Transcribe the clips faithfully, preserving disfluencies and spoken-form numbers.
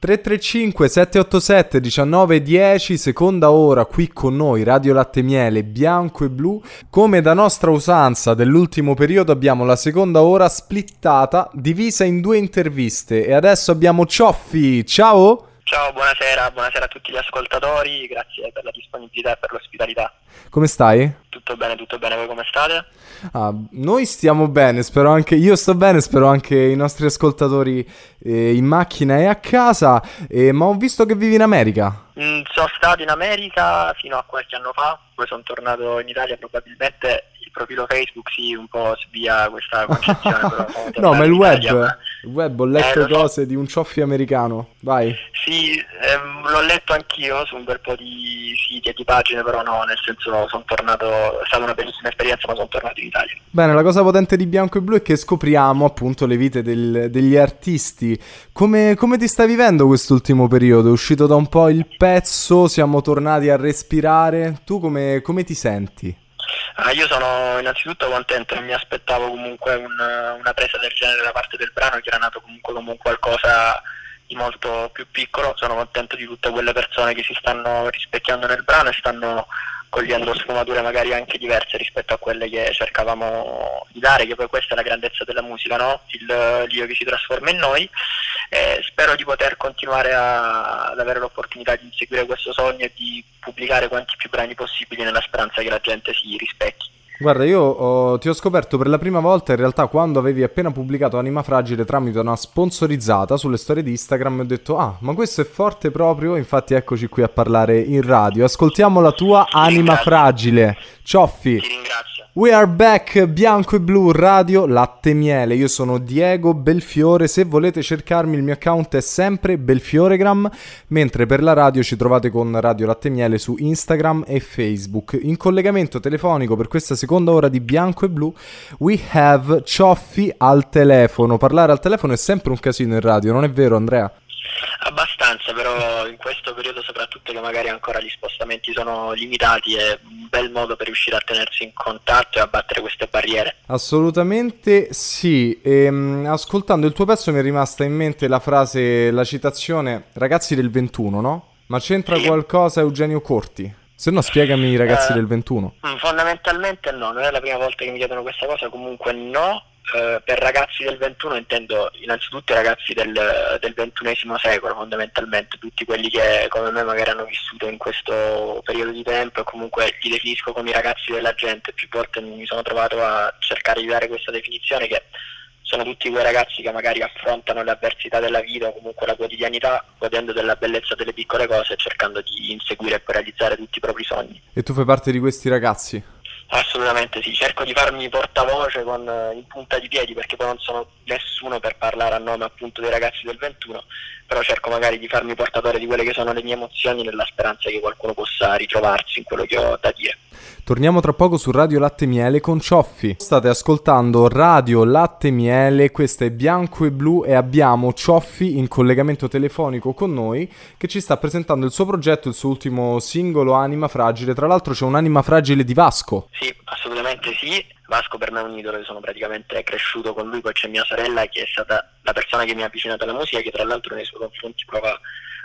tre tre cinque sette otto sette uno nove uno zero, seconda ora qui con noi, Radio Latte Miele, bianco e blu. Come da nostra usanza dell'ultimo periodo abbiamo la seconda ora splittata, divisa in due interviste. E adesso abbiamo Cioffi, ciao! Ciao, buonasera, buonasera a tutti gli ascoltatori, grazie per la disponibilità e per l'ospitalità. Come stai? Tutto bene, tutto bene, voi come state? Ah, noi stiamo bene, spero anche, io sto bene, spero anche i nostri ascoltatori eh, in macchina e a casa, eh, ma ho visto che vivi in America. Mm, sono stato in America fino a qualche anno fa, poi sono tornato in Italia, probabilmente il profilo Facebook sì, un po' svia questa concezione. Però no, ma il web, Italia, ma... il web, ho letto eh, cose so. di un Cioffi americano, vai. Sì, ehm, l'ho letto anch'io su un bel po' di siti e di pagine, però no, nel senso sono tornato, è stata una bellissima esperienza, ma sono tornato in Italia. Bene, la cosa potente di Bianco e Blu è che scopriamo appunto le vite del, degli artisti. Come, come ti stai vivendo quest'ultimo periodo? È uscito da un po' il pezzo, siamo tornati a respirare. Tu come, come ti senti? Ah, io sono innanzitutto contento, non mi aspettavo comunque un, una presa del genere da parte del brano, che era nato comunque come un qualcosa di molto più piccolo. Sono contento di tutte quelle persone che si stanno rispecchiando nel brano e stanno cogliendo sfumature magari anche diverse rispetto a quelle che cercavamo di dare, che poi questa è la grandezza della musica, no? Il l'io che si trasforma in noi. Eh, spero di poter continuare a, ad avere l'opportunità di inseguire questo sogno e di pubblicare quanti più brani possibili, nella speranza che la gente si rispecchi. Guarda, io ho, ti ho scoperto per la prima volta in realtà quando avevi appena pubblicato Anima Fragile tramite una sponsorizzata sulle storie di Instagram, e ho detto ah, ma questo è forte proprio, infatti eccoci qui a parlare in radio. Ascoltiamo la tua Anima Fragile. Cioffi. Ti ringrazio. We are back, Bianco e Blu, Radio Latte Miele. Io sono Diego Belfiore, se volete cercarmi il mio account è sempre Belfioregram, mentre per la radio ci trovate con Radio Latte Miele su Instagram e Facebook. In collegamento telefonico per questa seconda ora di Bianco e Blu, we have Cioffi al telefono. Parlare al telefono è sempre un casino in radio, non è vero Andrea? Abbastanza, però in questo periodo soprattutto che magari ancora gli spostamenti sono limitati è un bel modo per riuscire a tenersi in contatto e abbattere queste barriere. Assolutamente sì. E, um, ascoltando il tuo pezzo mi è rimasta in mente la frase, la citazione ragazzi del ventuno, no? Ma c'entra sì. qualcosa Eugenio Corti? Se no spiegami i ragazzi uh, del ventuno. Fondamentalmente no, non è la prima volta che mi chiedono questa cosa, comunque no. Uh, per ragazzi del ventuno intendo innanzitutto i ragazzi del, del ventunesimo secolo, fondamentalmente tutti quelli che come me magari hanno vissuto in questo periodo di tempo, e comunque li definisco come i ragazzi della gente. Più volte mi sono trovato a cercare di dare questa definizione, che sono tutti quei ragazzi che magari affrontano le avversità della vita o comunque la quotidianità, godendo della bellezza delle piccole cose e cercando di inseguire e poi realizzare tutti i propri sogni. E tu fai parte di questi ragazzi? Assolutamente sì, cerco di farmi portavoce con in punta di piedi, perché poi non sono nessuno per parlare a nome appunto dei ragazzi del ventuno, però cerco magari di farmi portatore di quelle che sono le mie emozioni, nella speranza che qualcuno possa ritrovarsi in quello che ho da dire. Torniamo tra poco su Radio Latte Miele con Cioffi. State ascoltando Radio Latte Miele, questa è Bianco e Blu e abbiamo Cioffi in collegamento telefonico con noi, che ci sta presentando il suo progetto, il suo ultimo singolo Anima Fragile. Tra l'altro c'è un'anima fragile di Vasco. Sì, assolutamente sì. Vasco per me è un idolo, sono praticamente cresciuto con lui. Poi c'è mia sorella che è stata la persona che mi ha avvicinato alla musica, che tra l'altro nei suoi confronti prova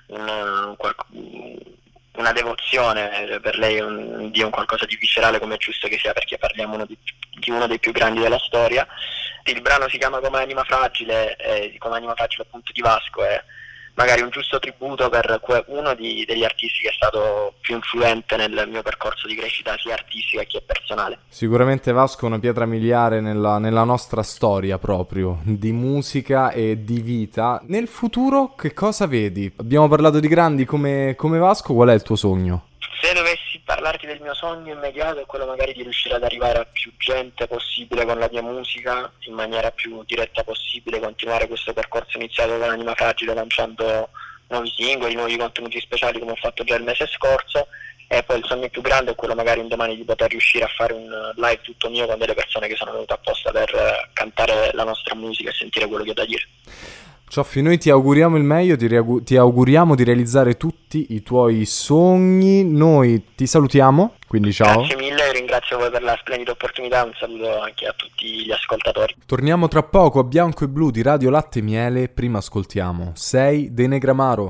un, un, una devozione per lei, un Dio, un qualcosa di viscerale, come è giusto che sia, perché parliamo uno di, di uno dei più grandi della storia. Il brano si chiama Come Anima Fragile, e come Anima Fragile appunto di Vasco è magari un giusto tributo per uno di, degli artisti che è stato più influente nel mio percorso di crescita sia artistica che personale. Sicuramente Vasco è una pietra miliare nella, nella nostra storia proprio, di musica e di vita. Nel futuro che cosa vedi? Abbiamo parlato di grandi come, come Vasco, qual è il tuo sogno? Se dovessi parlarti del mio sogno immediato è quello magari di riuscire ad arrivare a più gente possibile con la mia musica, in maniera più diretta possibile, continuare questo percorso iniziato con Anima Fragile lanciando nuovi singoli, nuovi contenuti speciali come ho fatto già il mese scorso, e poi il sogno più grande è quello magari un domani di poter riuscire a fare un live tutto mio con delle persone che sono venute apposta per cantare la nostra musica e sentire quello che ho da dire. Cioffi, noi ti auguriamo il meglio, ti, reagu- ti auguriamo di realizzare tutti i tuoi sogni, noi ti salutiamo, quindi ciao. Grazie mille, ringrazio voi per la splendida opportunità, un saluto anche a tutti gli ascoltatori. Torniamo tra poco a Bianco e Blu di Radio Latte Miele, prima ascoltiamo Sei dei Negramaro.